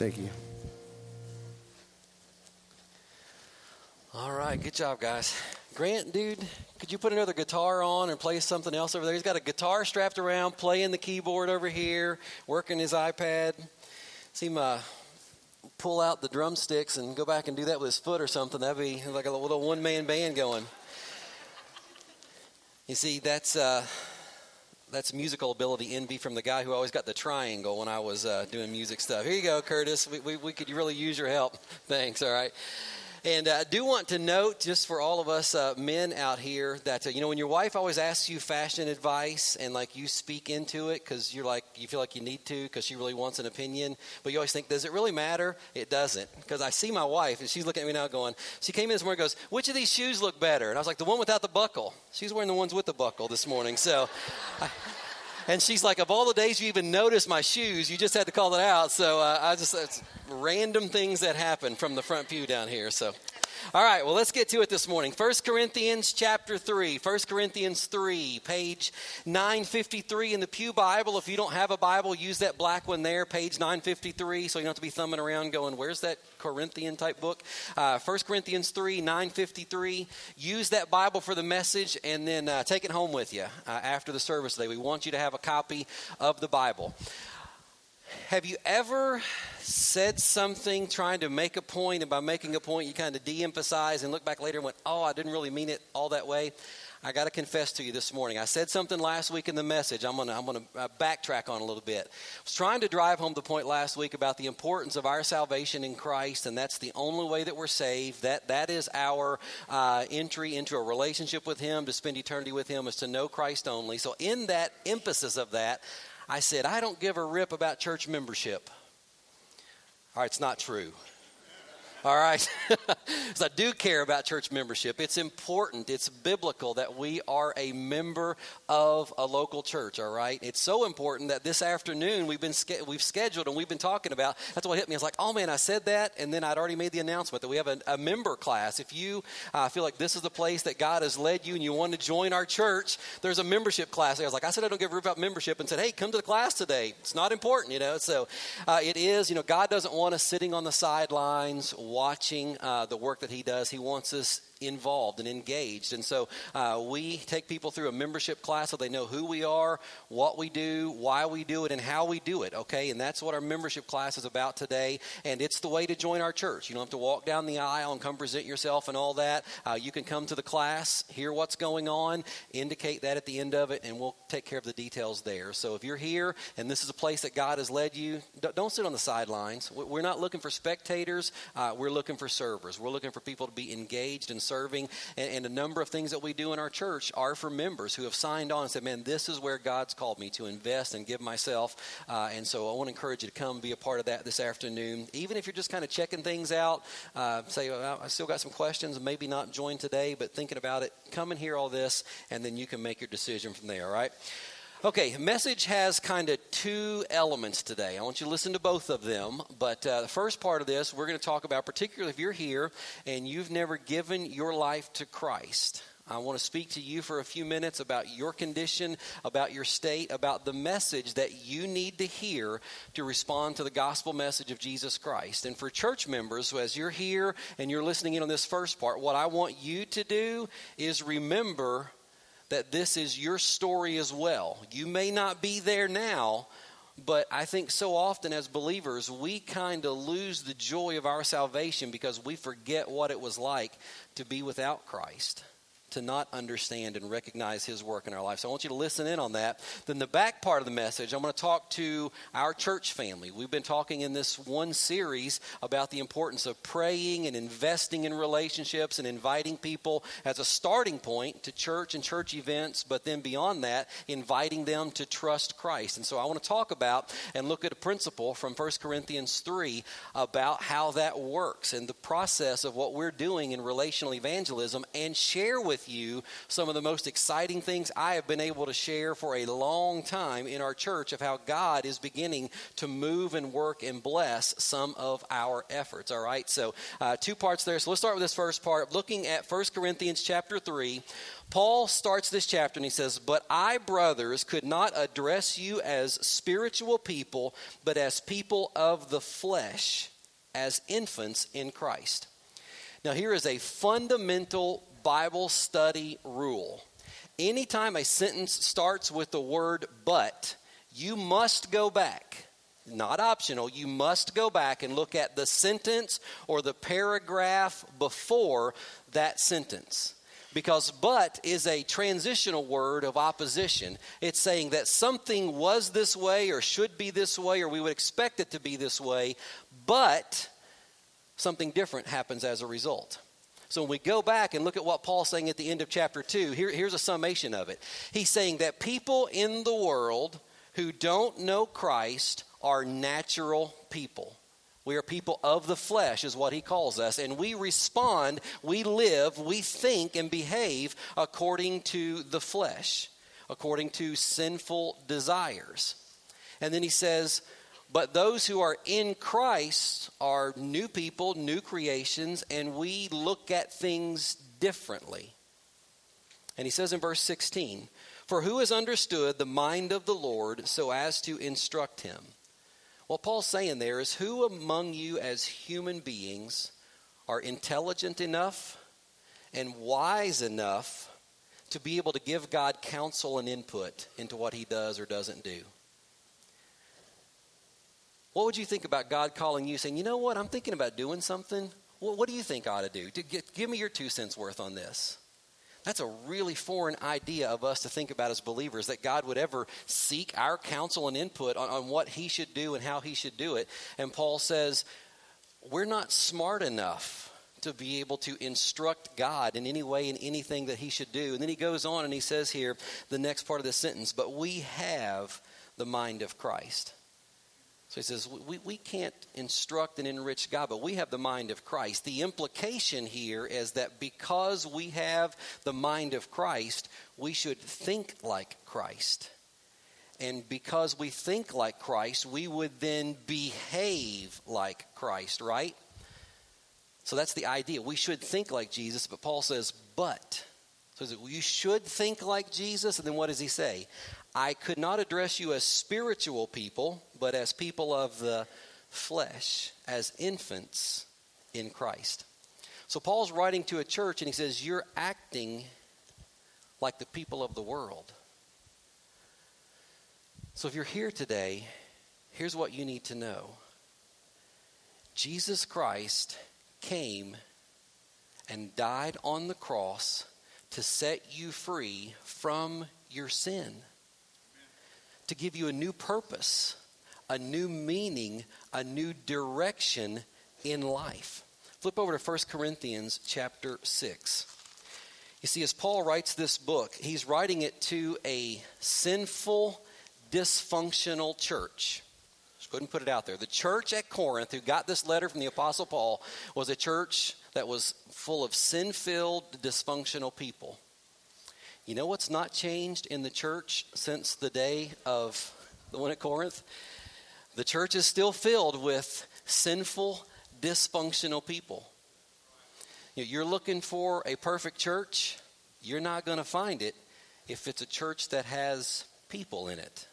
Thank you. All right, good job, guys. Grant, dude, could you put another guitar on and play something else over there? He's got a guitar strapped around, playing the keyboard over here, working his iPad. See him pull out the drumsticks and go back and do that with his foot or something. That'd be like a little one-man band going. You see, that's musical ability envy from the guy who always got the triangle when I was doing music stuff. Here you go, Curtis. We could really use your help. Thanks, all right. And I do want to note, just for all of us men out here, that, when your wife always asks you fashion advice and, you speak into it because you feel like you need to because she really wants an opinion, but you always think, does it really matter? It doesn't. Because I see my wife, and she's looking at me now going, she came in this morning and goes, which of these shoes look better? And I was like, the one without the buckle. She's wearing the ones with the buckle this morning. So... And she's like, of all the days you even noticed my shoes, you just had to call it out. So it's random things that happen from the front pew down here. So, all right, well, let's get to it this morning. 1 Corinthians chapter 3. 1 Corinthians 3, page 953 in the Pew Bible. If you don't have a Bible, use that black one there, page 953, so you don't have to be thumbing around going, where's that Corinthian type book? 1 Corinthians 3, 953. Use that Bible for the message and then take it home with you after the service today. We want you to have a copy of the Bible. Have you ever said something trying to make a point, and by making a point you kind of de-emphasize and look back later and went, oh, I didn't really mean it all that way? I got to confess to you this morning. I said something last week in the message. I'm gonna backtrack on a little bit. I was trying to drive home the point last week about the importance of our salvation in Christ, and that's the only way that we're saved. That is our entry into a relationship with Him, to spend eternity with Him, is to know Christ only. So in that emphasis of that, I said, I don't give a rip about church membership. All right, it's not true. All right. So I do care about church membership. It's important. It's biblical that we are a member of a local church. All right. It's so important that this afternoon we've scheduled and we've been talking about. That's what hit me. I was like, oh man, I said that, and then I'd already made the announcement that we have a member class. If you feel like this is the place that God has led you and you want to join our church, there's a membership class. I was like, I said I don't give a rip about membership, and said, hey, come to the class today. It's not important, So it is. God doesn't want us sitting on the sidelines watching the work that He does. He wants us involved and engaged. And so we take people through a membership class so they know who we are, what we do, why we do it, and how we do it, okay? And that's what our membership class is about today, and it's the way to join our church. You don't have to walk down the aisle and come present yourself and all that. You can come to the class, hear what's going on, indicate that at the end of it, and we'll take care of the details there. So if you're here and this is a place that God has led you, don't sit on the sidelines. We're not looking for spectators. We're looking for servers. We're looking for people to be engaged and serving, and a number of things that we do in our church are for members who have signed on and said, man, this is where God's called me to invest and give myself, and so I want to encourage you to come be a part of that this afternoon. Even if you're just kind of checking things out, say, well, I still got some questions, maybe not join today, but thinking about it, come and hear all this, and then you can make your decision from there, all right? Okay, message has kind of two elements today. I want you to listen to both of them, but the first part of this, we're going to talk about, particularly if you're here and you've never given your life to Christ. I want to speak to you for a few minutes about your condition, about your state, about the message that you need to hear to respond to the gospel message of Jesus Christ. And for church members, so as you're here and you're listening in on this first part, what I want you to do is remember that this is your story as well. You may not be there now, but I think so often as believers, we kind of lose the joy of our salvation because we forget what it was like to be without Christ, to not understand and recognize His work in our life. So I want you to listen in on that. Then the back part of the message, I'm going to talk to our church family. We've been talking in this one series about the importance of praying and investing in relationships and inviting people as a starting point to church and church events, but then beyond that, inviting them to trust Christ. And so I want to talk about and look at a principle from 1 Corinthians 3 about how that works and the process of what we're doing in relational evangelism, and share with with you some of the most exciting things I have been able to share for a long time in our church of how God is beginning to move and work and bless some of our efforts. All right, so 2 parts there. So let's start with this first part. Looking at 1 Corinthians chapter 3, Paul starts this chapter and he says, "But I, brothers, could not address you as spiritual people, but as people of the flesh, as infants in Christ." Now here is a fundamental Bible study rule. Anytime a sentence starts with the word "but," you must go back. Not optional. You must go back and look at the sentence or the paragraph before that sentence. Because "but" is a transitional word of opposition. It's saying that something was this way or should be this way or we would expect it to be this way, but something different happens as a result. So when we go back and look at what Paul's saying at the end of chapter 2, here's a summation of it. He's saying that people in the world who don't know Christ are natural people. We are people of the flesh is what he calls us. And we respond, we live, we think and behave according to the flesh, according to sinful desires. And then he says, but those who are in Christ are new people, new creations, and we look at things differently. And he says in verse 16, "For who has understood the mind of the Lord so as to instruct him?" What Paul's saying there is, who among you as human beings are intelligent enough and wise enough to be able to give God counsel and input into what he does or doesn't do? What would you think about God calling you saying, "You know what, I'm thinking about doing something. Well, what do you think I ought to do? Give me your 2 cents worth on this." That's a really foreign idea of us to think about as believers, that God would ever seek our counsel and input on what he should do and how he should do it. And Paul says, we're not smart enough to be able to instruct God in any way in anything that he should do. And then he goes on and he says here, the next part of the sentence, "But we have the mind of Christ." So he says, we can't instruct and enrich God, but we have the mind of Christ. The implication here is that because we have the mind of Christ, we should think like Christ. And because we think like Christ, we would then behave like Christ, right? So that's the idea. We should think like Jesus, but Paul says, but. So he says, you should think like Jesus, and then what does he say? "I could not address you as spiritual people, but as people of the flesh, as infants in Christ." So Paul's writing to a church and he says, you're acting like the people of the world. So if you're here today, here's what you need to know. Jesus Christ came and died on the cross to set you free from your sin, to give you a new purpose, a new meaning, a new direction in life. Flip over to 1 Corinthians chapter 6. You see, as Paul writes this book, he's writing it to a sinful, dysfunctional church. Just go ahead and put it out there. The church at Corinth, who got this letter from the Apostle Paul, was a church that was full of sin-filled, dysfunctional people. You know what's not changed in the church since the day of the one at Corinth? The church is still filled with sinful, dysfunctional people. You're looking for a perfect church, you're not going to find it if it's a church that has people in it.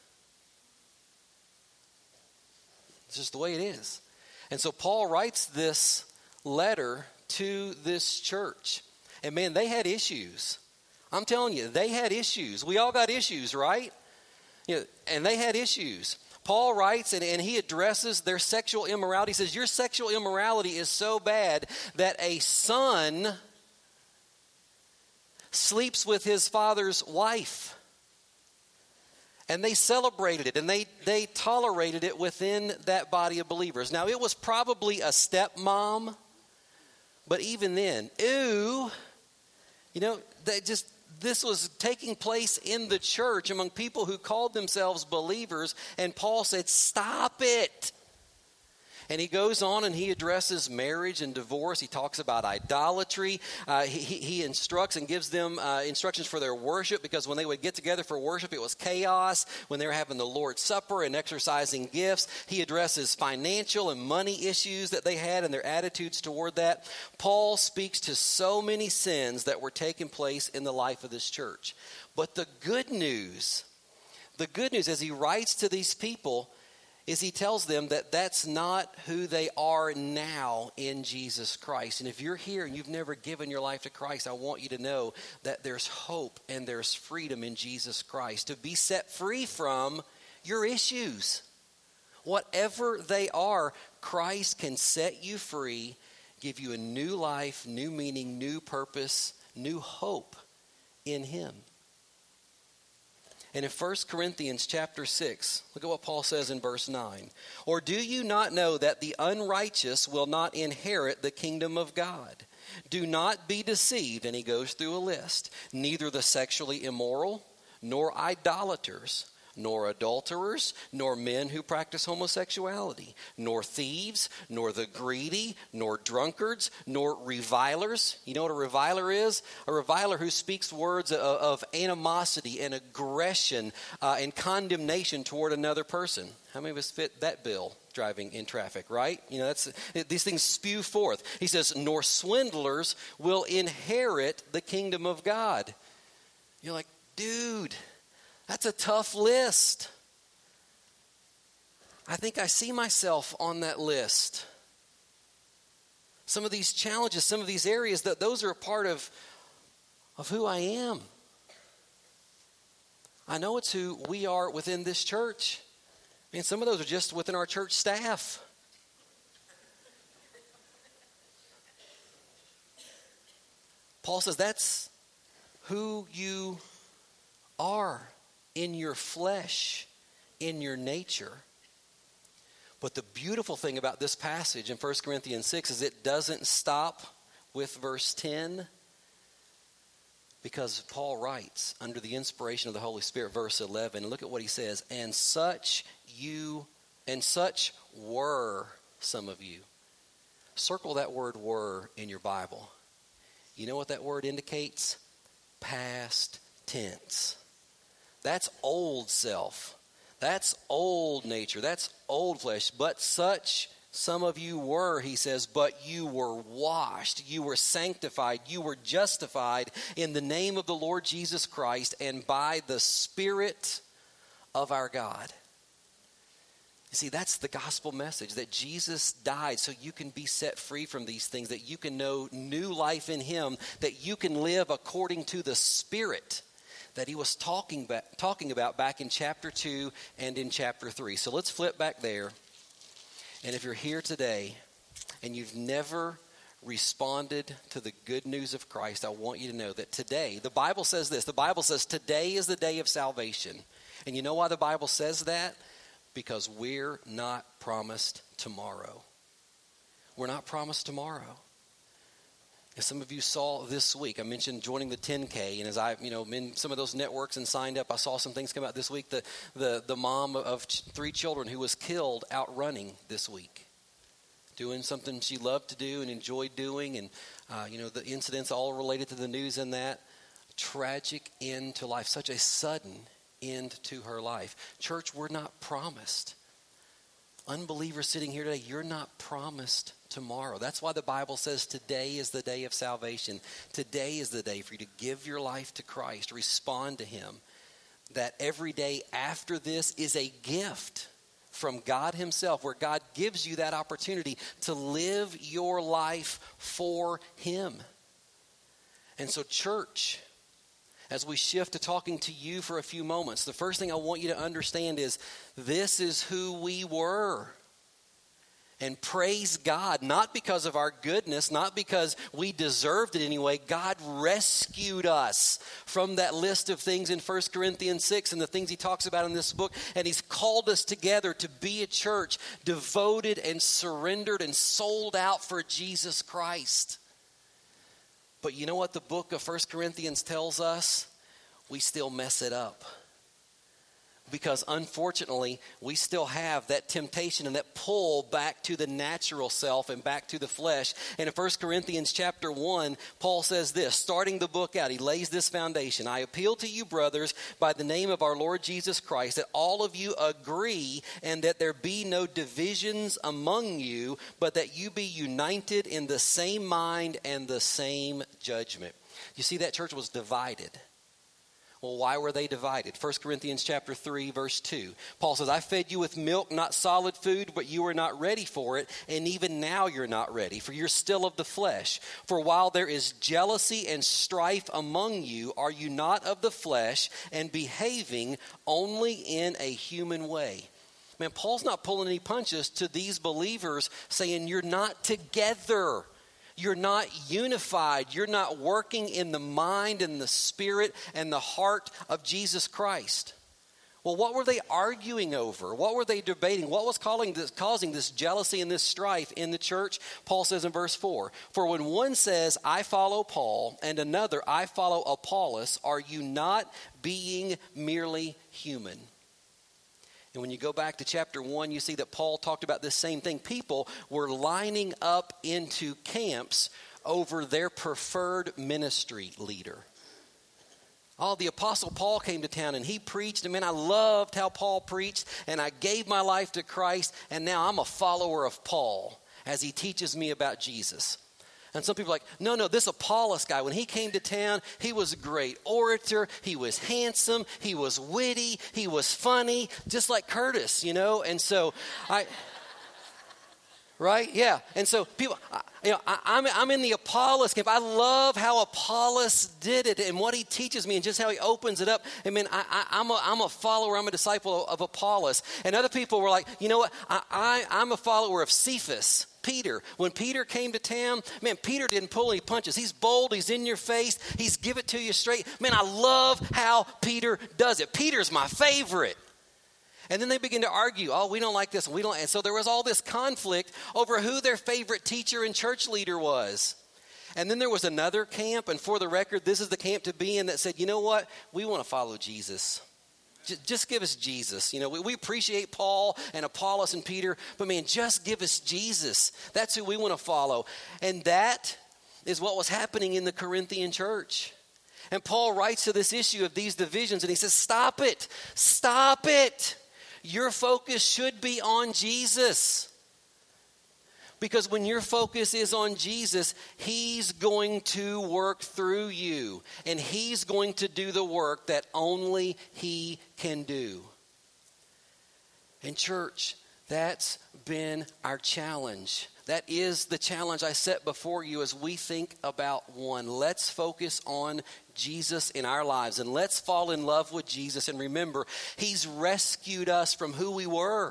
It's just the way it is. And so Paul writes this letter to this church. And man, they had issues. I'm telling you, they had issues. We all got issues, right? And they had issues. Paul writes and he addresses their sexual immorality. He says, your sexual immorality is so bad that a son sleeps with his father's wife. And they celebrated it and they tolerated it within that body of believers. Now, it was probably a stepmom, but even then, this was taking place in the church among people who called themselves believers, and Paul said, stop it. And he goes on and he addresses marriage and divorce. He talks about idolatry. He instructs and gives them instructions for their worship, because when they would get together for worship, it was chaos. When they were having the Lord's Supper and exercising gifts, he addresses financial and money issues that they had and their attitudes toward that. Paul speaks to so many sins that were taking place in the life of this church. But the good news as he writes to these people is he tells them that that's not who they are now in Jesus Christ. And if you're here and you've never given your life to Christ, I want you to know that there's hope and there's freedom in Jesus Christ to be set free from your issues. Whatever they are, Christ can set you free, give you a new life, new meaning, new purpose, new hope in him. And in 1 Corinthians chapter 6, look at what Paul says in verse 9. Or do you not know that the unrighteous will not inherit the kingdom of God? Do not be deceived, and he goes through a list. Neither the sexually immoral, nor idolaters, nor adulterers, nor men who practice homosexuality, nor thieves, nor the greedy, nor drunkards, nor revilers. You know what a reviler is? A reviler who speaks words of animosity and aggression and condemnation toward another person. How many of us fit that bill driving in traffic, right? You know, these things spew forth. He says, nor swindlers will inherit the kingdom of God. You're like, dude, that's a tough list. I think I see myself on that list. Some of these challenges, some of these areas, those are a part of who I am. I know it's who we are within this church. I mean, some of those are just within our church staff. Paul says that's who you are. In your flesh, in your nature. But the beautiful thing about this passage in 1 Corinthians 6 is it doesn't stop with verse 10, because Paul writes under the inspiration of the Holy Spirit, verse 11, and look at what he says, and such were some of you. Circle that word were in your Bible. You know what that word indicates? Past tense. That's old self. That's old nature. That's old flesh. But such some of you were, he says, but you were washed. You were sanctified. You were justified in the name of the Lord Jesus Christ and by the Spirit of our God. You see, that's the gospel message, that Jesus died so you can be set free from these things, that you can know new life in him, that you can live according to the Spirit that he was talking about back in chapter 2 and in chapter 3. So let's flip back there. And if you're here today and you've never responded to the good news of Christ, I want you to know that today, the Bible says this. The Bible says today is the day of salvation. And you know why the Bible says that? Because we're not promised tomorrow. We're not promised tomorrow. As some of you saw this week, I mentioned joining the 10K, and as I, in some of those networks and signed up, I saw some things come out this week. The mom of 3 children who was killed out running this week, doing something she loved to do and enjoyed doing, and the incidents all related to the news and that. Tragic end to life, such a sudden end to her life. Church, we're not promised. Unbelievers sitting here today, you're not promised tomorrow. That's why the Bible says today is the day of salvation. Today is the day for you to give your life to Christ, respond to him. That every day after this is a gift from God himself, where God gives you that opportunity to live your life for him. And so, church, as we shift to talking to you for a few moments, the first thing I want you to understand is this is who we were. And praise God, not because of our goodness, not because we deserved it anyway. God rescued us from that list of things in 1 Corinthians 6 and the things he talks about in this book. And he's called us together to be a church devoted and surrendered and sold out for Jesus Christ. But you know what the book of 1 Corinthians tells us? We still mess it up. Because unfortunately, we still have that temptation and that pull back to the natural self and back to the flesh. And in 1 Corinthians chapter 1, Paul says this, starting the book out, he lays this foundation. I appeal to you, brothers, by the name of our Lord Jesus Christ, that all of you agree and that there be no divisions among you, but that you be united in the same mind and the same judgment. You see, that church was divided. Well, why were they divided? 1 Corinthians chapter 3, verse 2. Paul says, I fed you with milk, not solid food, but you were not ready for it, and even now you're not ready, for you're still of the flesh. For while there is jealousy and strife among you, are you not of the flesh and behaving only in a human way? Man, Paul's not pulling any punches to these believers saying you're not together. You're not unified. You're not working in the mind and the spirit and the heart of Jesus Christ. Well, what were they arguing over? What were they debating? What was causing this jealousy and this strife in the church? Paul says in verse 4, for when one says, I follow Paul, and another, I follow Apollos, are you not being merely human? And when you go back to chapter 1, you see that Paul talked about this same thing. People were lining up into camps over their preferred ministry leader. Oh, the Apostle Paul came to town and he preached. And man, I loved how Paul preached. And I gave my life to Christ. And now I'm a follower of Paul as he teaches me about Jesus. And some people are like, no, this Apollos guy, when he came to town, he was a great orator. He was handsome. He was witty. He was funny, just like Curtis, And so right? Yeah. And so people, I'm in the Apollos camp. I love how Apollos did it and what he teaches me and just how he opens it up. I mean, I'm a follower. I'm a disciple of Apollos. And other people were like, you know what? I'm a follower of Cephas. Peter. When Peter came to town, man, Peter didn't pull any punches. He's bold. He's in your face. He's give it to you straight. Man, I love how Peter does it. Peter's my favorite. And then they begin to argue, oh, we don't like this and we don't. And so there was all this conflict over who their favorite teacher and church leader was. And then there was another camp, and for the record, this is the camp to be in, that said, you know what? We want to follow Jesus. Just give us Jesus. We appreciate Paul and Apollos and Peter, but man, just give us Jesus. That's who we want to follow. And that is what was happening in the Corinthian church. And Paul writes to this issue of these divisions, and he says, stop it. Stop it. Your focus should be on Jesus. Because when your focus is on Jesus, he's going to work through you. And he's going to do the work that only he can do. And church, that's been our challenge. That is the challenge I set before you as we think about one. Let's focus on Jesus in our lives. And let's fall in love with Jesus. And remember, he's rescued us from who we were.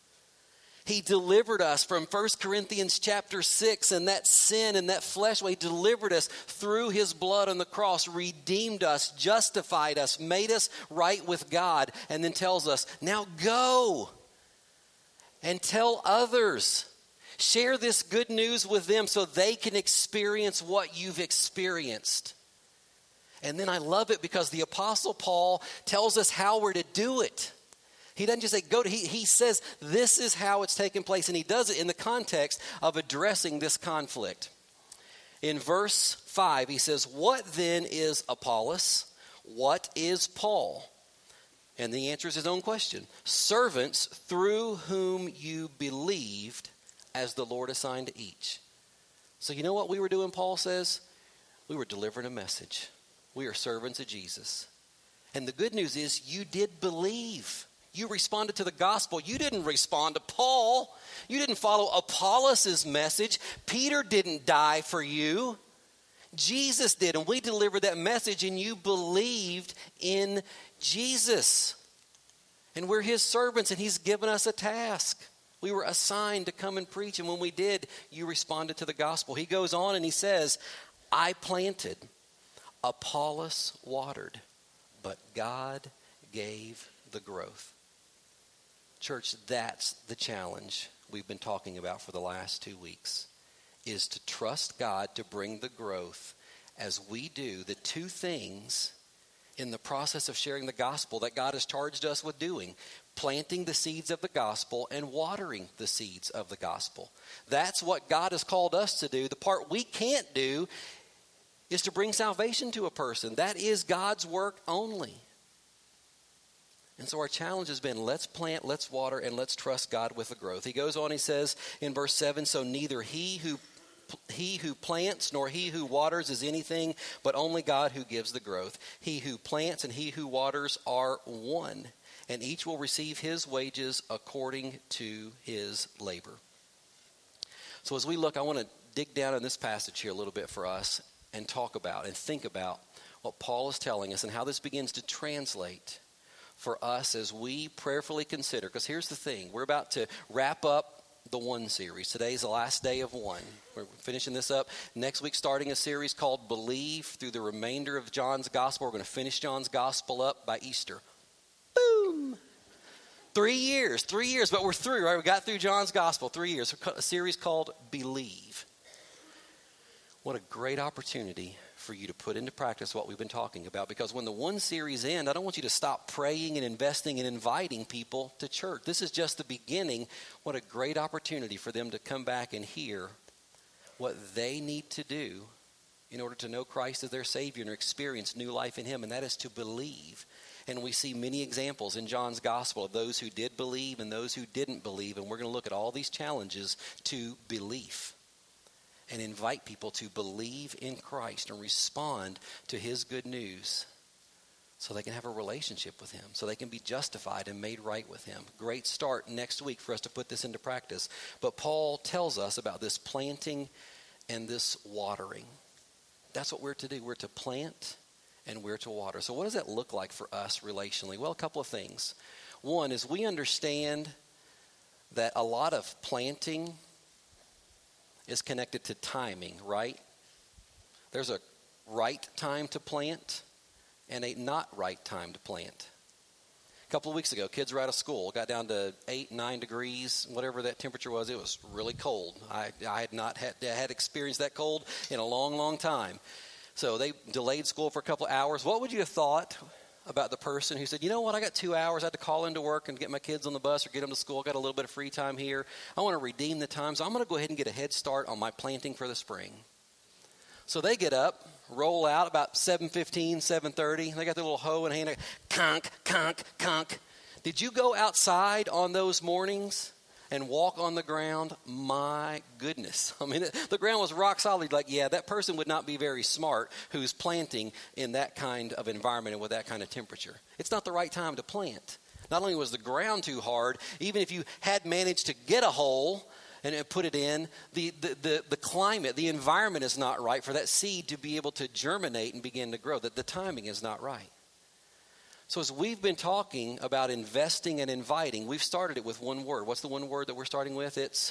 He delivered us from 1 Corinthians chapter 6 and that sin and that flesh. He delivered us through his blood on the cross, redeemed us, justified us, made us right with God, and then tells us, now go and tell others. Share this good news with them so they can experience what you've experienced. And then I love it because the Apostle Paul tells us how we're to do it. He doesn't just say go to, he says this is how it's taking place, and he does it in the context of addressing this conflict. In verse 5, he says, what then is Apollos? What is Paul? And the answer is his own question. Servants through whom you believed as the Lord assigned to each. So you know what we were doing, Paul says? We were delivering a message. We are servants of Jesus. And the good news is you did believe. You responded to the gospel. You didn't respond to Paul. You didn't follow Apollos' message. Peter didn't die for you. Jesus did. And we delivered that message, and you believed in Jesus. And we're his servants, and he's given us a task. We were assigned to come and preach, and when we did, you responded to the gospel. He goes on and he says, I planted, Apollos watered, but God gave the growth. Church, that's the challenge we've been talking about for the last 2 weeks, is to trust God to bring the growth as we do the two things in the process of sharing the gospel that God has charged us with doing, planting the seeds of the gospel and watering the seeds of the gospel. That's what God has called us to do. The part we can't do is to bring salvation to a person. That is God's work only. And so our challenge has been, let's plant, let's water, and let's trust God with the growth. He goes on, he says in verse 7, so neither he who plants nor he who waters is anything, but only God who gives the growth. He who plants and he who waters are one, and each will receive his wages according to his labor. So as we look, I want to dig down in this passage here a little bit for us and talk about and think about what Paul is telling us and how this begins to translate for us as we prayerfully consider. Because here's the thing, we're about to wrap up the One series. Today's the last day of One. We're finishing this up. Next week, starting a series called Believe through the remainder of John's Gospel. We're going to finish John's Gospel up by Easter. Boom! 3 years, but we're through, right? We got through John's Gospel, 3 years. A series called Believe. What a great opportunity for you to put into practice what we've been talking about. Because when the One series ends, I don't want you to stop praying and investing and inviting people to church. This is just the beginning. What a great opportunity for them to come back and hear what they need to do in order to know Christ as their Savior and experience new life in Him, and that is to believe. And we see many examples in John's Gospel of those who did believe and those who didn't believe, and we're going to look at all these challenges to belief and invite people to believe in Christ and respond to His good news so they can have a relationship with Him, so they can be justified and made right with Him. Great start next week for us to put this into practice. But Paul tells us about this planting and this watering. That's what we're to do. We're to plant and we're to water. So what does that look like for us relationally? Well, a couple of things. One is we understand that a lot of planting is connected to timing, right? There's a right time to plant and a not right time to plant. A couple of weeks ago, kids were out of school, got down to 8, 9 degrees, whatever that temperature was. It was really cold. I had not had experienced that cold in a long, long time. So they delayed school for a couple of hours. What would you have thought about the person who said, you know what, I got 2 hours. I had to call into work and get my kids on the bus or get them to school. I got a little bit of free time here. I want to redeem the time, so I'm going to go ahead and get a head start on my planting for the spring. So they get up, roll out about 7:15, 7:30. They got their little hoe in hand. Conk, conk, conk. Did you go outside on those mornings and walk on the ground? My goodness. I mean, the ground was rock solid. Like, yeah, that person would not be very smart who's planting in that kind of environment and with that kind of temperature. It's not the right time to plant. Not only was the ground too hard, even if you had managed to get a hole and put it in, the climate, the environment is not right for that seed to be able to germinate and begin to grow. That the timing is not right. So as we've been talking about investing and inviting, we've started it with one word. What's the one word that we're starting with? It's,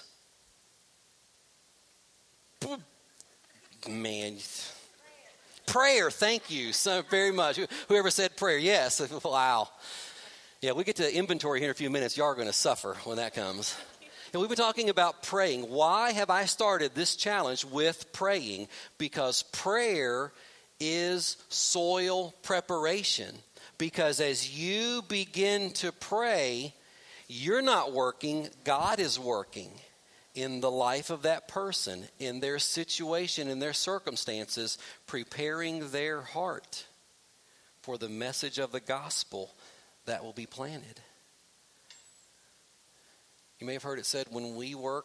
prayer. Thank you so very much. Whoever said prayer, yes. Wow. Yeah, we get to inventory here in a few minutes. Y'all are going to suffer when that comes. And we've been talking about praying. Why have I started this challenge with praying? Because prayer is soil preparation. Because as you begin to pray, you're not working, God is working in the life of that person, in their situation, in their circumstances, preparing their heart for the message of the gospel that will be planted. You may have heard it said, when we work,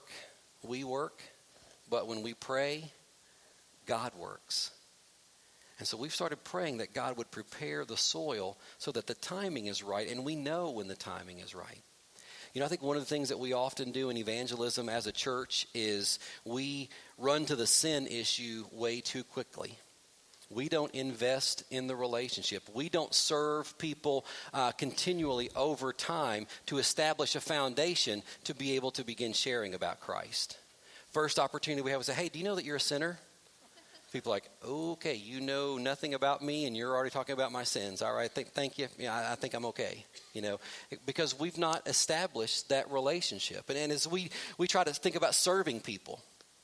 but when we pray, God works. And so we've started praying that God would prepare the soil so that the timing is right, and we know when the timing is right. You know, I think one of the things that we often do in evangelism as a church is we run to the sin issue way too quickly. We don't invest in the relationship. We don't serve people continually over time to establish a foundation to be able to begin sharing about Christ. First opportunity we have is say, hey, do you know that you're a sinner? People are like, okay, you know nothing about me and you're already talking about my sins. All right, thank you. Yeah, I think I'm okay. You know, because we've not established that relationship. And as we try to think about serving people,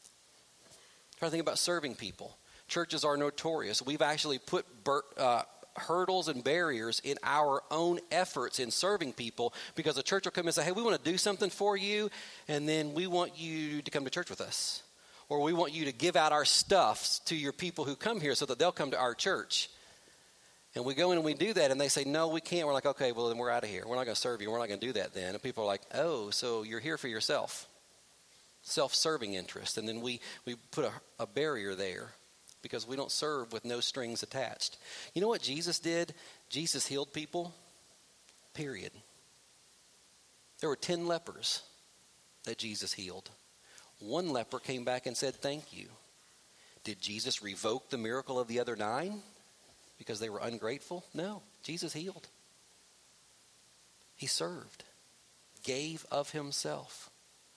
churches are notorious. We've actually put hurdles and barriers in our own efforts in serving people, because the church will come and say, hey, we want to do something for you, and then we want you to come to church with us. Or we want you to give out our stuff to your people who come here so that they'll come to our church. And we go in and we do that, and they say, no, we can't. We're like, okay, well, then we're out of here. We're not going to serve you. We're not going to do that then. And people are like, oh, so you're here for yourself. Self-serving interest. And then we put a barrier there because we don't serve with no strings attached. You know what Jesus did? Jesus healed people, period. There were 10 lepers that Jesus healed. One leper came back and said, thank you. Did Jesus revoke the miracle of the other 9 because they were ungrateful? No, Jesus healed. He served, gave of himself.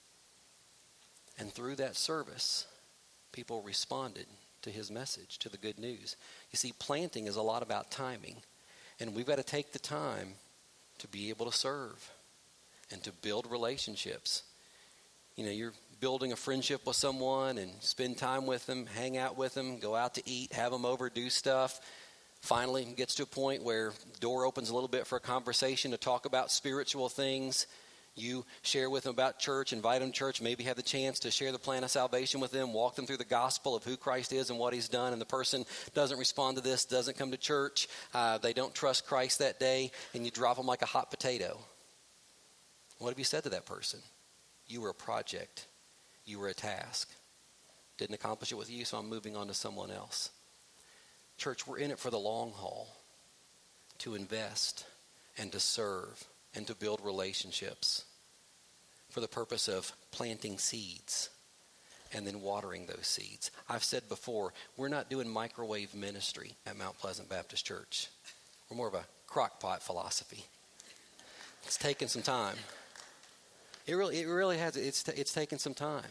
And through that service, people responded to his message, to the good news. You see, planting is a lot about timing. And we've got to take the time to be able to serve and to build relationships. You know, you're building a friendship with someone and spend time with them, hang out with them, go out to eat, have them over, do stuff. Finally, it gets to a point where the door opens a little bit for a conversation to talk about spiritual things. You share with them about church, invite them to church, maybe have the chance to share the plan of salvation with them, walk them through the gospel of who Christ is and what he's done, and the person doesn't respond to this, doesn't come to church, they don't trust Christ that day, and you drop them like a hot potato. What have you said to that person? You were a project. You were a task. Didn't accomplish it with you, so I'm moving on to someone else. Church, we're in it for the long haul, to invest and to serve and to build relationships for the purpose of planting seeds and then watering those seeds. I've said before, we're not doing microwave ministry at Mount Pleasant Baptist Church. We're more of a crock pot philosophy. It's taken some time. It really has. It's taken some time.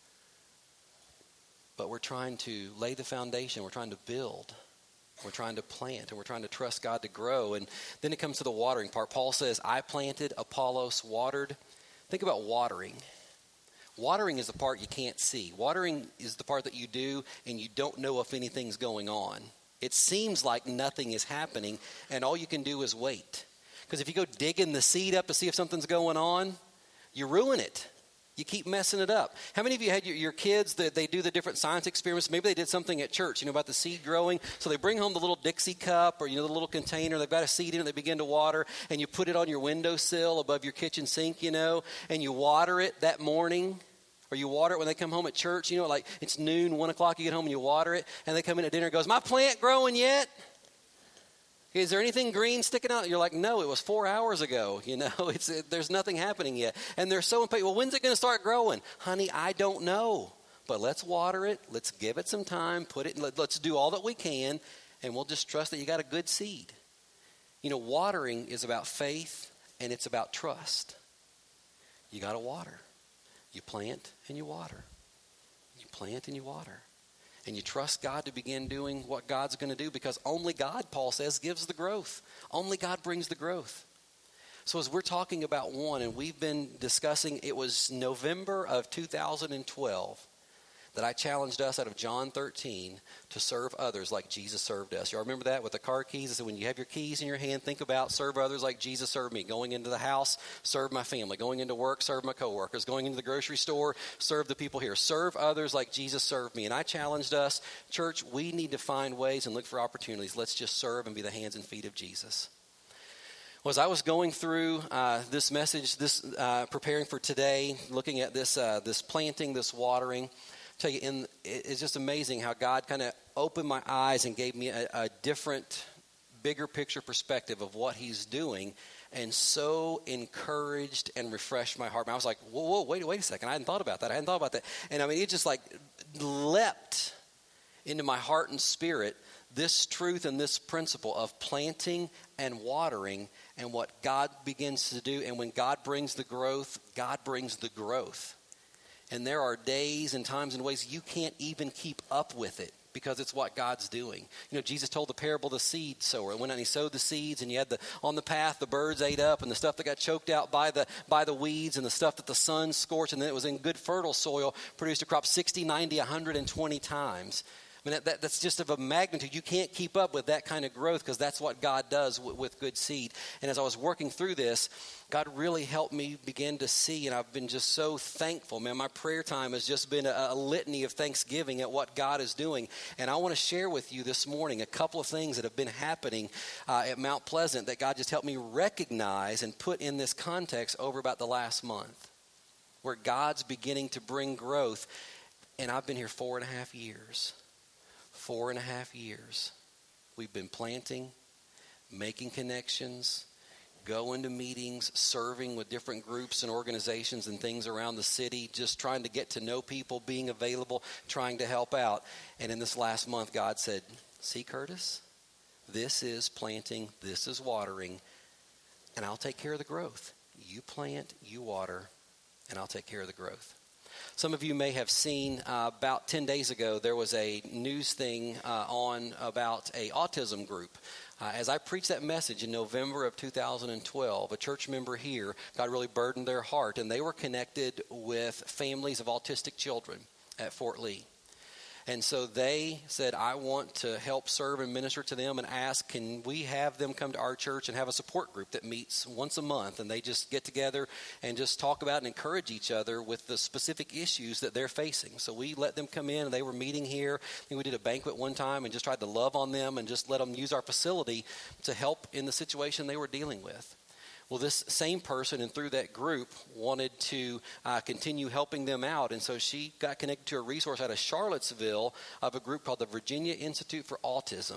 But we're trying to lay the foundation. We're trying to build. We're trying to plant, and we're trying to trust God to grow. And then it comes to the watering part. Paul says, I planted, Apollos watered. Think about watering. Watering is the part you can't see. Watering is the part that you do, and you don't know if anything's going on. It seems like nothing is happening, and all you can do is wait. Because if you go digging the seed up to see if something's going on, you ruin it. You keep messing it up. How many of you had your kids that they do the different science experiments? Maybe they did something at church, about the seed growing. So they bring home the little Dixie cup or, the little container. They've got a seed in it. They begin to water. And you put it on your windowsill above your kitchen sink, and you water it that morning. Or you water it when they come home at church. Like it's noon, 1 o'clock, you get home and you water it. And they come in at dinner and goes, my plant growing yet? Is there anything green sticking out? You're like, no, it was 4 hours ago. There's nothing happening yet. And they're so impatient. Well, when's it going to start growing? Honey, I don't know. But let's water it. Let's give it some time. Let's do all that we can. And we'll just trust that you got a good seed. Watering is about faith and it's about trust. You got to water. You plant and you water. You plant and you water. And you trust God to begin doing what God's going to do, because only God, Paul says, gives the growth. Only God brings the growth. So as we're talking about one, and we've been discussing, it was November of 2012 that I challenged us out of John 13 to serve others like Jesus served us. Y'all remember that with the car keys? I said, when you have your keys in your hand, think about serve others like Jesus served me. Going into the house, serve my family. Going into work, serve my coworkers. Going into the grocery store, serve the people here. Serve others like Jesus served me. And I challenged us, church, we need to find ways and look for opportunities. Let's just serve and be the hands and feet of Jesus. Well, as I was going through this message, preparing for today, looking at this planting, this watering, tell you, it's just amazing how God kind of opened my eyes and gave me a different, bigger picture perspective of what he's doing, and so encouraged and refreshed my heart. I was like, whoa, wait a second. I hadn't thought about that. And it just like leapt into my heart and spirit, this truth and this principle of planting and watering and what God begins to do. And when God brings the growth, God brings the growth. And there are days and times and ways you can't even keep up with it because it's what God's doing. Jesus told the parable of the seed sower. And when he sowed the seeds, and you had on the path, the birds ate up, and the stuff that got choked out by the weeds, and the stuff that the sun scorched, and then it was in good fertile soil, produced a crop 60, 90, 120 times. I mean, that's just of a magnitude. You can't keep up with that kind of growth because that's what God does with good seed. And as I was working through this, God really helped me begin to see, and I've been just so thankful. Man, my prayer time has just been a litany of thanksgiving at what God is doing. And I want to share with you this morning a couple of things that have been happening at Mount Pleasant that God just helped me recognize and put in this context over about the last month, where God's beginning to bring growth. And I've been here 4.5 years. 4.5 years. We've been planting, making connections, going to meetings, serving with different groups and organizations and things around the city, just trying to get to know people, being available, trying to help out. And in this last month, God said, see, Curtis, this is planting, this is watering, and I'll take care of the growth. You plant, you water, and I'll take care of the growth. Some of you may have seen about 10 days ago, there was a news thing on about a autism group. As I preached that message in November of 2012, a church member here, God really burdened their heart, and they were connected with families of autistic children at Fort Lee. And so they said, I want to help serve and minister to them, and ask, can we have them come to our church and have a support group that meets once a month, and they just get together and just talk about and encourage each other with the specific issues that they're facing. So we let them come in, and they were meeting here. I think we did a banquet one time and just tried to love on them and just let them use our facility to help in the situation they were dealing with. Well, this same person, and through that group, wanted to continue helping them out. And so she got connected to a resource out of Charlottesville of a group called the Virginia Institute for Autism,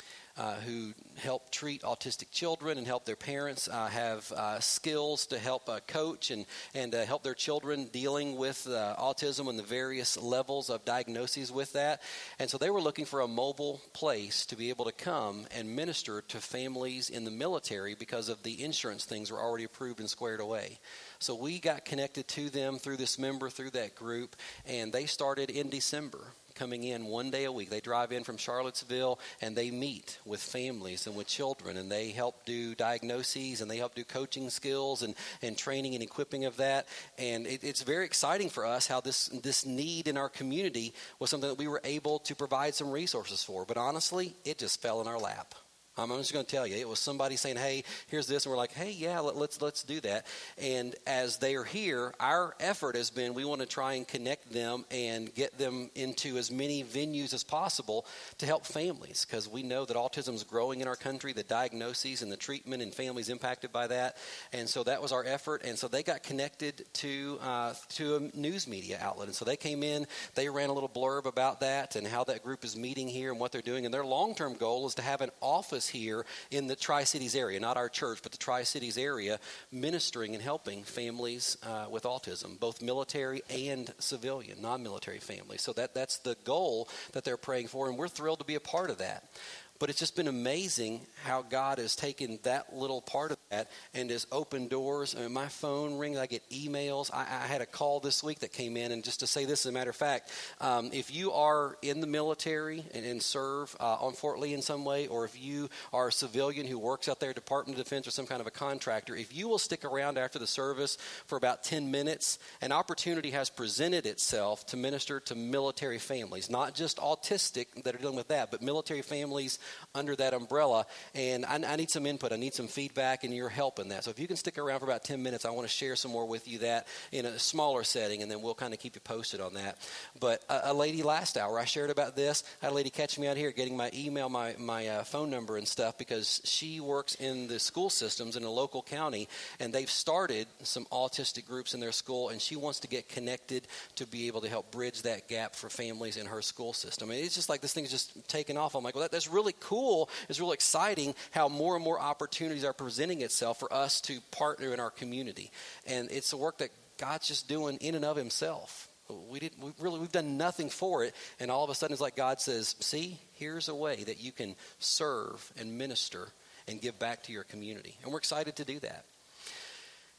who help treat autistic children and help their parents have skills to help coach and help their children dealing with autism and the various levels of diagnoses with that. And so they were looking for a mobile place to be able to come and minister to families in the military because of the insurance things were already approved and squared away. So we got connected to them through this member, through that group, and they started in December, coming in one day a week. They drive in from Charlottesville, and they meet with families and with children, and they help do diagnoses, and they help do coaching skills and training and equipping of that. And it's very exciting for us how this need in our community was something that we were able to provide some resources for. But honestly, it just fell in our lap. I'm just going to tell you, it was somebody saying, hey, here's this, and we're like, hey, yeah, let's do that. And as they are here, our effort has been, we want to try and connect them and get them into as many venues as possible to help families, because we know that autism is growing in our country, the diagnoses and the treatment and families impacted by that. And so that was our effort. And so they got connected to a news media outlet. And so they came in, they ran a little blurb about that and how that group is meeting here and what they're doing. And their long-term goal is to have an office here in the Tri-Cities area, not our church, but the Tri-Cities area, ministering and helping families with autism, both military and civilian, non-military families. So that's the goal that they're praying for, and we're thrilled to be a part of that. But it's just been amazing how God has taken that little part of that and has opened doors. I mean, my phone rings, I get emails. I had a call this week that came in, and just to say this, as a matter of fact, if you are in the military and serve on Fort Lee in some way, or if you are a civilian who works out there, Department of Defense or some kind of a contractor, if you will stick around after the service for about 10 minutes, an opportunity has presented itself to minister to military families, not just autistic that are dealing with that, but military families under that umbrella. And I need some input. I need some feedback, and your help in that. So if you can stick around for about 10 minutes, I want to share some more with you that in a smaller setting, and then we'll kind of keep you posted on that. But a lady last hour, I shared about this. I had a lady catch me out here getting my email, my phone number and stuff, because she works in the school systems in a local county, and they've started some autistic groups in their school, and she wants to get connected to be able to help bridge that gap for families in her school system. And it's just like this thing's just taken off. I'm like, well, that's really cool. It's really exciting how more and more opportunities are presenting itself for us to partner in our community. And it's the work that God's just doing in and of himself. We've done nothing for it, and all of a sudden it's like God says, see, here's a way that you can serve and minister and give back to your community. And we're excited to do that.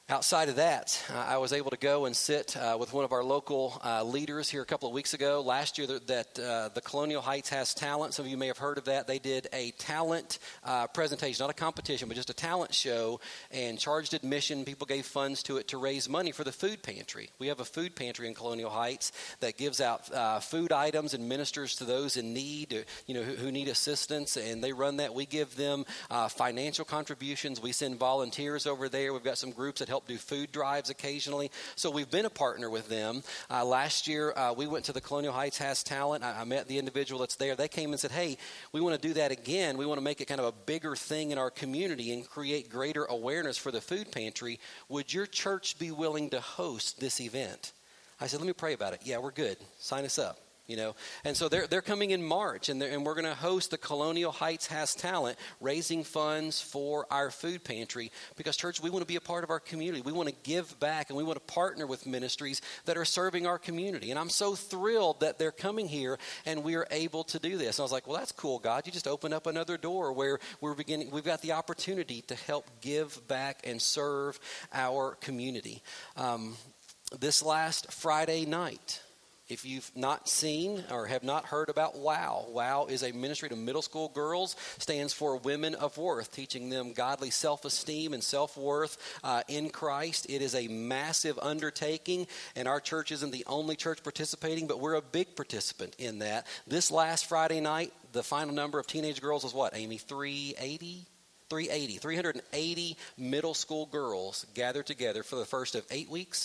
Outside of that, I was able to go and sit with one of our local leaders here a couple of weeks ago. Last year, the Colonial Heights Has Talent. Some of you may have heard of that. They did a talent presentation, not a competition, but just a talent show, and charged admission. People gave funds to it to raise money for the food pantry. We have a food pantry in Colonial Heights that gives out food items and ministers to those in need, who need assistance, and they run that. We give them financial contributions. We send volunteers over there. We've got some groups that help do food drives occasionally. So we've been a partner with them. Last year, we went to the Colonial Heights Has Talent. I met the individual that's there. They came and said, hey, we want to do that again. We want to make it kind of a bigger thing in our community and create greater awareness for the food pantry. Would your church be willing to host this event? I said, let me pray about it. Yeah, we're good. Sign us up. And so they're coming in March, and we're going to host the Colonial Heights Has Talent, raising funds for our food pantry, because, church, we want to be a part of our community. We want to give back, and we want to partner with ministries that are serving our community. And I'm so thrilled that they're coming here, and we are able to do this. And I was like, well, that's cool, God. You just opened up another door where we've got the opportunity to help give back and serve our community. This last Friday night, if you've not seen or have not heard about WOW, WOW is a ministry to middle school girls, stands for Women of Worth, teaching them godly self-esteem and self-worth in Christ. It is a massive undertaking, and our church isn't the only church participating, but we're a big participant in that. This last Friday night, the final number of teenage girls was what, Amy? 380 middle school girls gathered together for the first of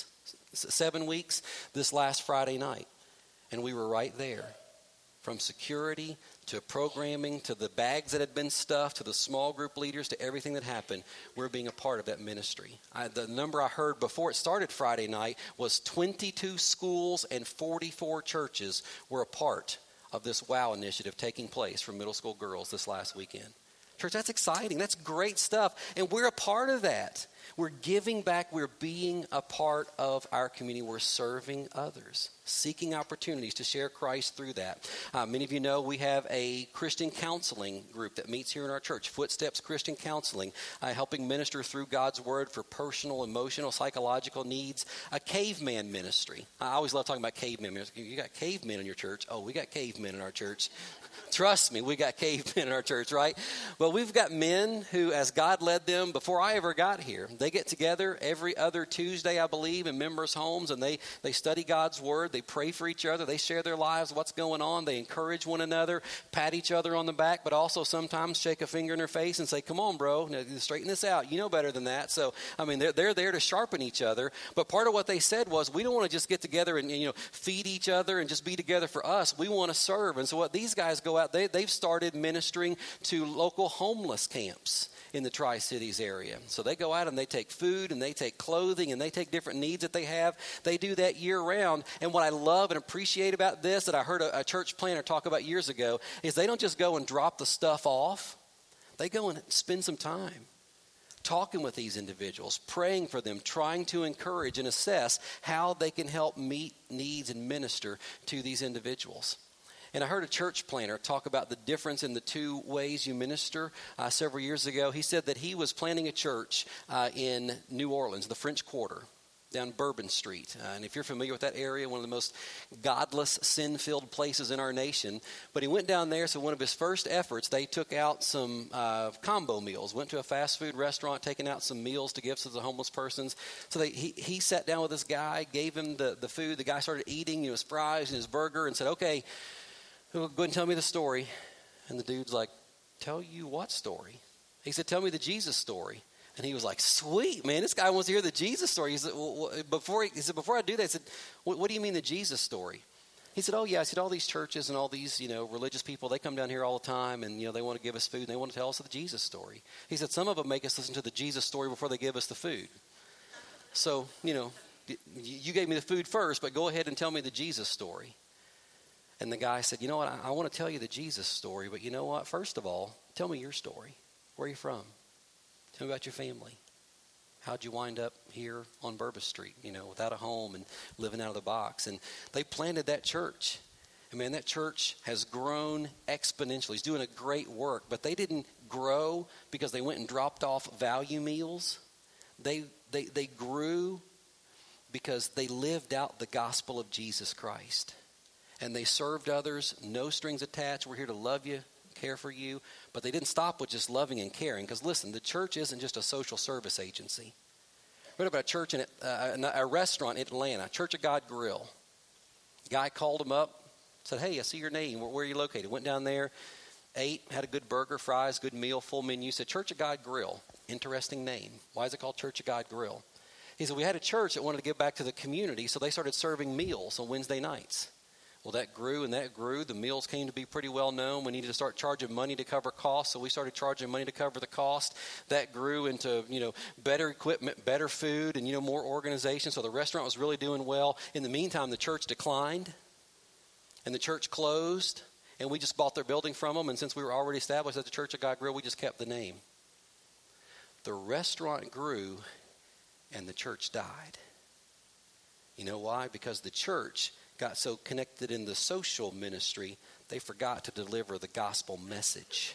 7 weeks this last Friday night. And we were right there, from security to programming to the bags that had been stuffed to the small group leaders to everything that happened. We're being a part of that ministry. The number I heard before it started Friday night was 22 schools and 44 churches were a part of this WOW initiative taking place for middle school girls this last weekend. Church, that's exciting. That's great stuff. And we're a part of that. We're giving back. We're being a part of our community. We're serving others, seeking opportunities to share Christ through that. Many of you know we have a Christian counseling group that meets here in our church, Footsteps Christian Counseling, helping minister through God's Word for personal, emotional, psychological needs. A caveman ministry. I always love talking about cavemen. You got cavemen in your church? Oh, we got cavemen in our church. Trust me, we got cavemen in our church, right? Well, we've got men who, as God led them before I ever got here, they get together every other Tuesday, I believe, in members' homes, and they study God's Word. They pray for each other. They share their lives, what's going on. They encourage one another, pat each other on the back, but also sometimes shake a finger in their face and say, come on, bro, now, straighten this out. You know better than that. So, I mean, they're there to sharpen each other. But part of what they said was, we don't want to just get together and feed each other and just be together for us. We want to serve. And so what these guys go out, they've started ministering to local homeless camps in the Tri-Cities area. So they go out and they take food and they take clothing and they take different needs that they have. They do that year round. And what I love and appreciate about this, that I heard a church planner talk about years ago, is they don't just go and drop the stuff off. They go and spend some time talking with these individuals, praying for them, trying to encourage and assess how they can help meet needs and minister to these individuals. And I heard a church planner talk about the difference in the two ways you minister several years ago. He said that he was planning a church in New Orleans, the French Quarter, down Bourbon Street. And if you're familiar with that area, one of the most godless, sin-filled places in our nation. But he went down there, so one of his first efforts, they took out some combo meals, went to a fast food restaurant, taking out some meals to give to the homeless persons. So he sat down with this guy, gave him the food. The guy started eating his fries and his burger and said, okay, go ahead and tell me the story. And the dude's like, tell you what story? He said, tell me the Jesus story. And he was like, sweet, man, this guy wants to hear the Jesus story. He said, before I do that, I said, what do you mean the Jesus story? He said, oh, yeah. I said, all these churches and all these, religious people, they come down here all the time and, they want to give us food and they want to tell us the Jesus story. He said, some of them make us listen to the Jesus story before they give us the food. So, you gave me the food first, but go ahead and tell me the Jesus story. And the guy said, you know what, I want to tell you the Jesus story, but you know what? First of all, tell me your story. Where are you from? Tell me about your family. How'd you wind up here on Bourbon Street, without a home and living out of the box? And they planted that church. And man, that church has grown exponentially. He's doing a great work, but they didn't grow because they went and dropped off value meals. They They grew because they lived out the gospel of Jesus Christ. And they served others, no strings attached. We're here to love you, care for you. But they didn't stop with just loving and caring. Because listen, the church isn't just a social service agency. I read about a church in a restaurant in Atlanta, Church of God Grill. Guy called him up, said, hey, I see your name. Where are you located? Went down there, ate, had a good burger, fries, good meal, full menu. Said, Church of God Grill. Interesting name. Why is it called Church of God Grill? He said, we had a church that wanted to give back to the community, so they started serving meals on Wednesday nights. Well, that grew and that grew. The meals came to be pretty well known. We needed to start charging money to cover costs, so we started charging money to cover the cost. That grew into, better equipment, better food, and, more organization. So the restaurant was really doing well. In the meantime, the church declined, and the church closed, and we just bought their building from them. And since we were already established at the Church of God Grill, we just kept the name. The restaurant grew, and the church died. You know why? Because the church got so connected in the social ministry, they forgot to deliver the gospel message.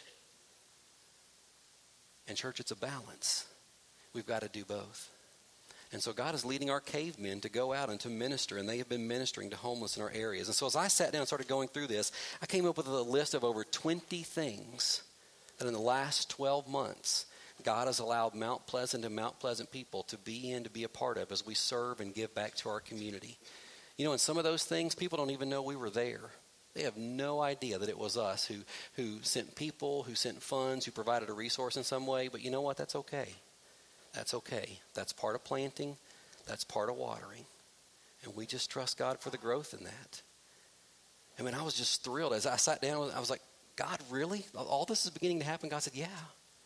And church, it's a balance. We've got to do both. And so God is leading our cavemen to go out and to minister, and they have been ministering to homeless in our areas. And so as I sat down and started going through this, I came up with a list of over 20 things that in the last 12 months, God has allowed Mount Pleasant and Mount Pleasant people to be a part of as we serve and give back to our community. And some of those things, people don't even know we were there. They have no idea that it was us who sent people, who sent funds, who provided a resource in some way. But you know what? That's okay. That's okay. That's part of planting. That's part of watering. And we just trust God for the growth in that. I was just thrilled. As I sat down, I was like, God, really? All this is beginning to happen? God said, yeah.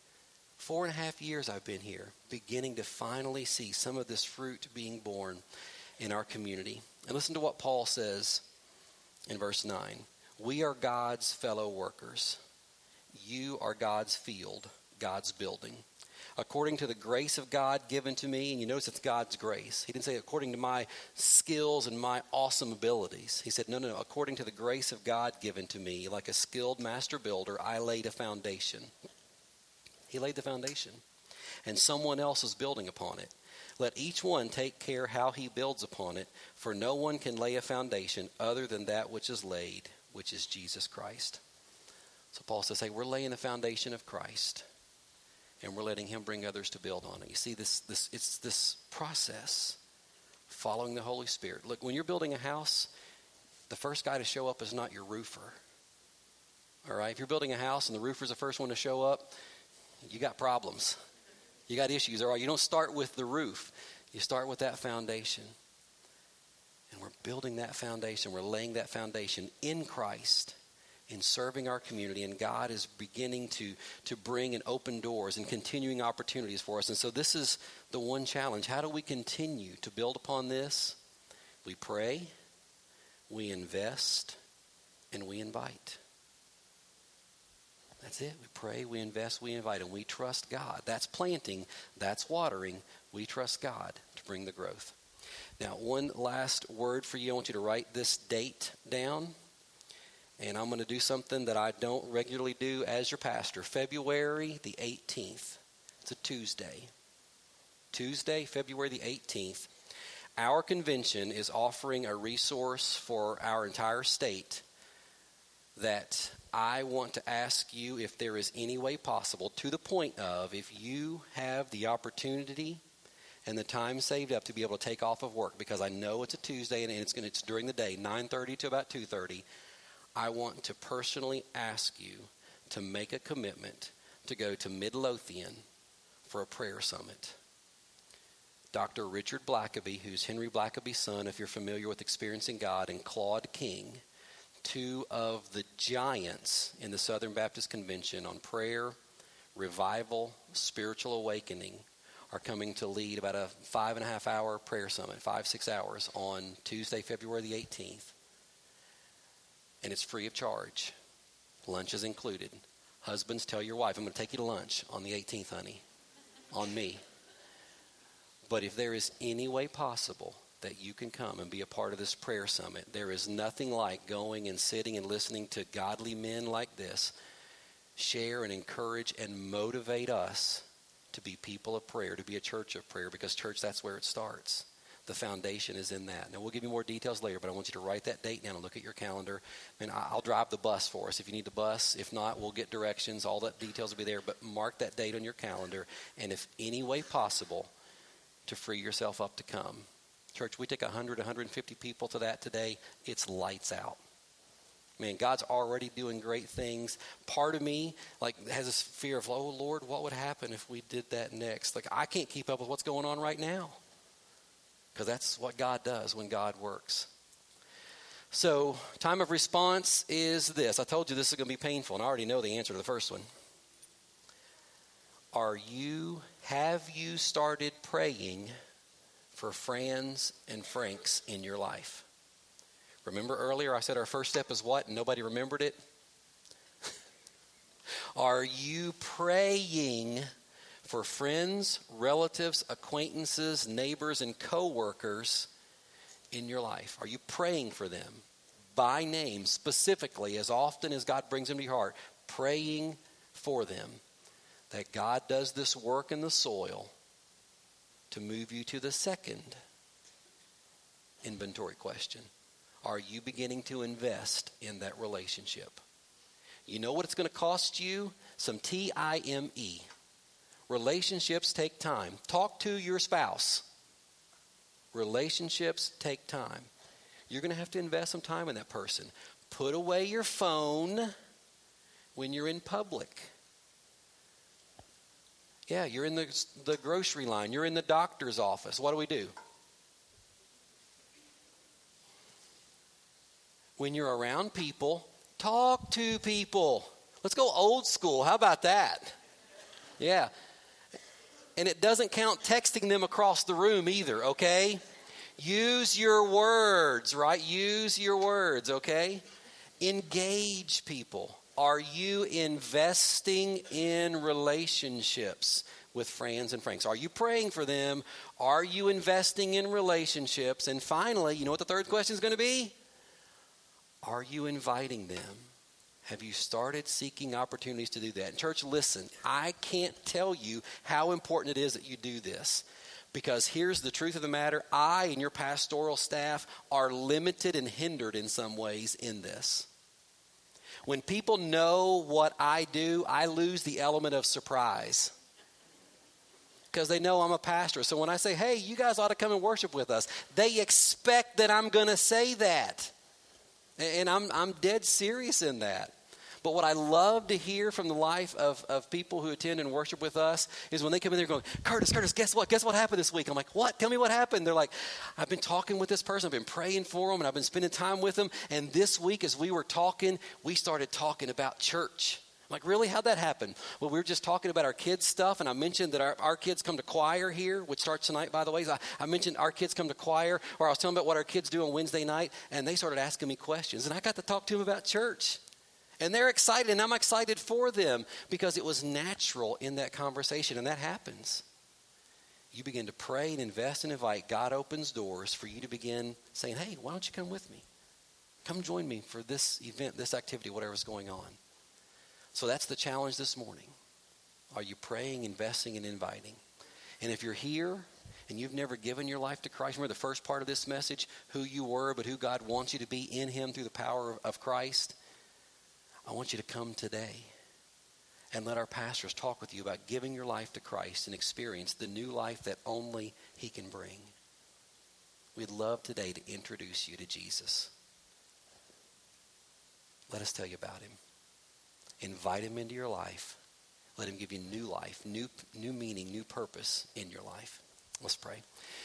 4.5 years I've been here, beginning to finally see some of this fruit being born in our community. And listen to what Paul says in verse 9. We are God's fellow workers. You are God's field, God's building. According to the grace of God given to me, and you notice it's God's grace. He didn't say according to my skills and my awesome abilities. He said, no. According to the grace of God given to me, like a skilled master builder, I laid a foundation. He laid the foundation, and someone else is building upon it. Let each one take care how he builds upon it, for no one can lay a foundation other than that which is laid, which is Jesus Christ. So Paul says, hey, we're laying the foundation of Christ, and we're letting him bring others to build on it. You see, it's this process, following the Holy Spirit. Look, when you're building a house, the first guy to show up is not your roofer. All right? If you're building a house and the roofer's the first one to show up, you got problems. You got issues. All right, you don't start with the roof. You start with that foundation. And we're building that foundation. We're laying that foundation in Christ, in serving our community. And God is beginning to bring and open doors and continuing opportunities for us. And so this is the one challenge. How do we continue to build upon this? We pray, we invest, and we invite. That's it. We pray, we invest, we invite, and we trust God. That's planting, that's watering. We trust God to bring the growth. Now, one last word for you. I want you to write this date down. And I'm going to do something that I don't regularly do as your pastor. February the 18th. It's a Tuesday. Tuesday, February the 18th. Our convention is offering a resource for our entire state that I want to ask you if there is any way possible, to the point of if you have the opportunity and the time saved up to be able to take off of work, because I know it's a Tuesday and it's during the day, 9:30 to about 2:30. I want to personally ask you to make a commitment to go to Midlothian for a prayer summit. Dr. Richard Blackaby, who's Henry Blackaby's son, if you're familiar with Experiencing God, and Claude King, two of the giants in the Southern Baptist Convention on prayer, revival, spiritual awakening, are coming to lead about a 5.5 hour prayer summit, 5-6 hours on Tuesday, February the 18th. And it's free of charge. Lunch is included. Husbands, tell your wife, I'm going to take you to lunch on the 18th, honey. On me. But if there is any way possible that you can come and be a part of this prayer summit, there is nothing like going and sitting and listening to godly men like this share and encourage and motivate us to be people of prayer, to be a church of prayer, because church, that's where it starts. The foundation is in that. Now, we'll give you more details later, but I want you to write that date down and look at your calendar. And I'll drive the bus for us if you need the bus. If not, we'll get directions. All that details will be there, but mark that date on your calendar. And if any way possible, to free yourself up to come. Church, we take 100, 150 people to that today. It's lights out. Man, God's already doing great things. Part of me, has this fear of, oh, Lord, what would happen if we did that next? I can't keep up with what's going on right now. Because that's what God does when God works. So, time of response is this. I told you this is going to be painful, and I already know the answer to the first one. Have you started praying for Franz and Franks in your life? Remember earlier I said our first step is what? And nobody remembered it? Are you praying for friends, relatives, acquaintances, neighbors, and co-workers in your life? Are you praying for them by name, specifically, as often as God brings them to your heart, praying for them that God does this work in the soil to move you to the second inventory question? Are you beginning to invest in that relationship? You know what it's going to cost you? Some time. Relationships take time. Talk to your spouse. Relationships take time. You're going to have to invest some time in that person. Put away your phone when you're in public. Yeah, you're in the grocery line. You're in the doctor's office. What do? When you're around people, talk to people. Let's go old school. How about that? Yeah. And it doesn't count texting them across the room either, okay? Use your words, right? Use your words, okay? Engage people. Are you investing in relationships with Franz and Franks? Are you praying for them? Are you investing in relationships? And finally, you know what the third question is going to be? Are you inviting them? Have you started seeking opportunities to do that? And church, listen, I can't tell you how important it is that you do this. Because here's the truth of the matter. I and your pastoral staff are limited and hindered in some ways in this. When people know what I do, I lose the element of surprise. Because they know I'm a pastor. So when I say, hey, you guys ought to come and worship with us, they expect that I'm going to say that. And I'm dead serious in that. But what I love to hear from the life of people who attend and worship with us is when they come in there going, Curtis, guess what? Guess what happened this week? I'm like, what? Tell me what happened. They're like, I've been talking with this person. I've been praying for them, and I've been spending time with them. And this week as we were talking, we started talking about church. I'm like, really? How'd that happen? Well, we were just talking about our kids' stuff, and I mentioned that our kids come to choir here, which starts tonight, by the way. I mentioned our kids come to choir, or I was telling them about what our kids do on Wednesday night, and they started asking me questions. And I got to talk to them about church. And they're excited, and I'm excited for them because it was natural in that conversation, and that happens. You begin to pray and invest and invite. God opens doors for you to begin saying, hey, why don't you come with me? Come join me for this event, this activity, whatever's going on. So that's the challenge this morning. Are you praying, investing, and inviting? And if you're here and you've never given your life to Christ, remember the first part of this message, who you were, but who God wants you to be in him through the power of Christ. I want you to come today and let our pastors talk with you about giving your life to Christ and experience the new life that only he can bring. We'd love today to introduce you to Jesus. Let us tell you about him. Invite him into your life. Let him give you new life, new meaning, new purpose in your life. Let's pray.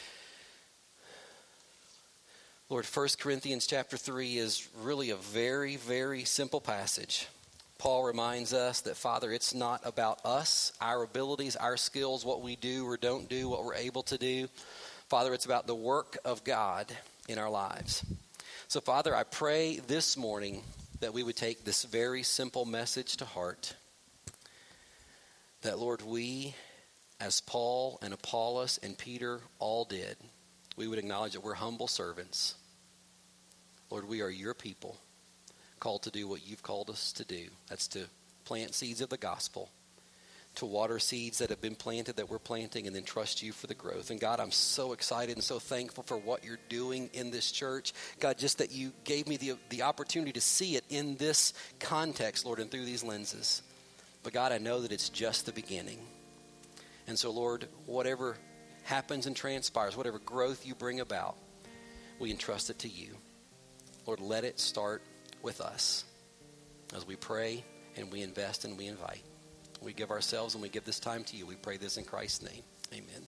Lord, 1 Corinthians chapter 3 is really a very, very simple passage. Paul reminds us that, Father, it's not about us, our abilities, our skills, what we do or don't do, what we're able to do. Father, it's about the work of God in our lives. So, Father, I pray this morning that we would take this very simple message to heart. That, Lord, we, as Paul and Apollos and Peter all did, we would acknowledge that we're humble servants. Lord, we are your people, called to do what you've called us to do. That's to plant seeds of the gospel, to water seeds that have been planted, that we're planting, and then trust you for the growth. And God, I'm so excited and so thankful for what you're doing in this church. God, just that you gave me the opportunity to see it in this context, Lord, and through these lenses. But God, I know that it's just the beginning. And so, Lord, whatever happens and transpires, whatever growth you bring about, we entrust it to you. Lord, let it start with us as we pray and we invest and we invite. We give ourselves and we give this time to you. We pray this in Christ's name. Amen.